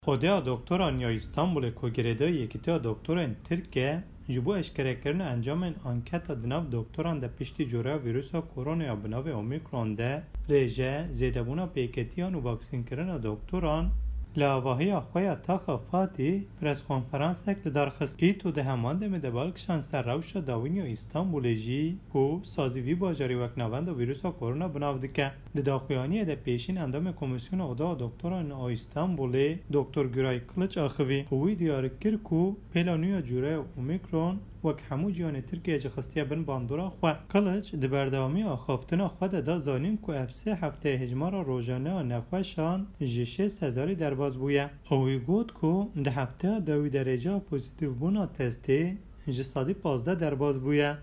خودیا دکتران یا استانبول کوگریده یکیتیا دکتران ترکیه جبو اشکره کردن انجام انکت دناو دکتران ده پشتی جوره ویروس کرونا یا بناو اومیکرون ده ریجه زیدبونا پیکتیان و واکسین کردن دکتران لآواهی اخوی تاخفاتی پرس کنفرانس اکل درخست تو ده همانده مده بالکشان سر روش داوینی و استانبول جی و سازیوی باجاری وکنوند و ویروس کرونا بناو دکه ده داخویانی ده پیشین اندام کمیسیون اودا دکتران او استانبول دکتر گرای کلچ آخوی هوی دیار کرکو پیلانوی جوره اومیکرون وک همو جیان ترکیه جخستیه بن باندورا خواه کلچ ده بردوامی آخافتنا خواه ده زانین که افسه هفته هجمارا روزانه نخوشان جشست هزاری در باز بویه اوی گود که ده هفته دوی درجه پوزیتیو بونا تستی جسادی 15 در باز بویه.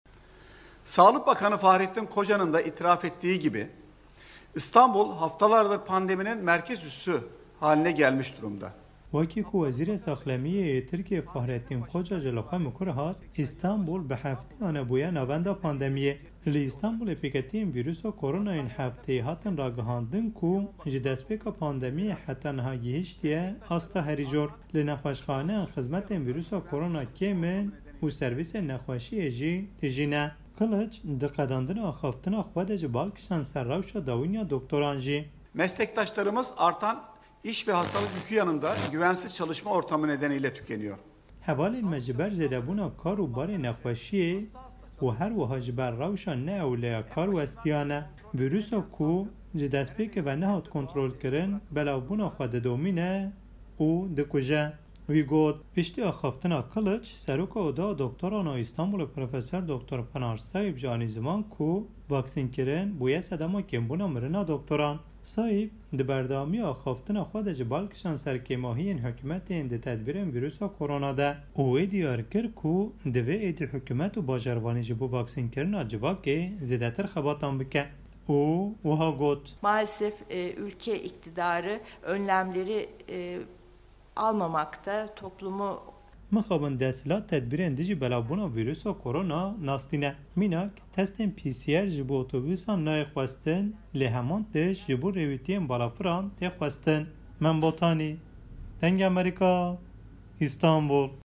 Sağlık Bakanı Fahrettin Koca'nın da itiraf ettiği gibi İstanbul haftalardır pandeminin merkez üssü haline gelmiş durumda. وکی که وزیر ساخلمیه ترکیه فهرتین خوجا جلوخه مکر هات استانبول به هفته آن بویا نوند پاندمیه لی استانبول پیکتین ویروس و کرونا این هفته هاتن را گهاندن کو جدسپیک پاندمیه حتی نهایی هشتیه آستا هری جور لی نخوشخانه خدمت ویروس و کرونا کیمن و سرویس نخوشی جی تجینه کلچ دقداندن آخافتن خود جبال کشان سر روش داوینیا دکتران جی. Meslektaşlarımız artan İş ve hastalık yükü yanında güvensiz çalışma ortamı nedeniyle tükeniyor. حوال المجبر زدبونا کار و بار نقاشی و هر وها جبر روشان نه اولیا کار و استیانه ویروس کو جدست پیک و نهات کنترل کرن بلاو بونا خود دومینه او دکوژه وی گود پشتی آخافتنا کلچ سروک اودا دکتران استانبول پروفسور دکتر پنار صاحب جانی زمان کو واکسین کرن بویه صدما کم بونا مرنا دکتران صاحب ده بردامی آخافتن خود جبال کشان سرکیماهی این حکومت این ده تدبیر ویروس و کرونا ده اوی دیار کر کو دوی ایدی حکومت و باجروانی جبو واکسین کرن اجبا که زیدتر خباتان بکه او وها گوت maalesef ülke iktidarı önlemleri almamakta, toplumu مخابن دستلات تدبیرین دیجی بلابونا ویروس و کرونا ناستینه میناک تستین PCR جبو اتوبوسان نای خواستن لی همان تش جبو رویتین بالافران تی خواستن من بوتانی تنگ امریکا استانبول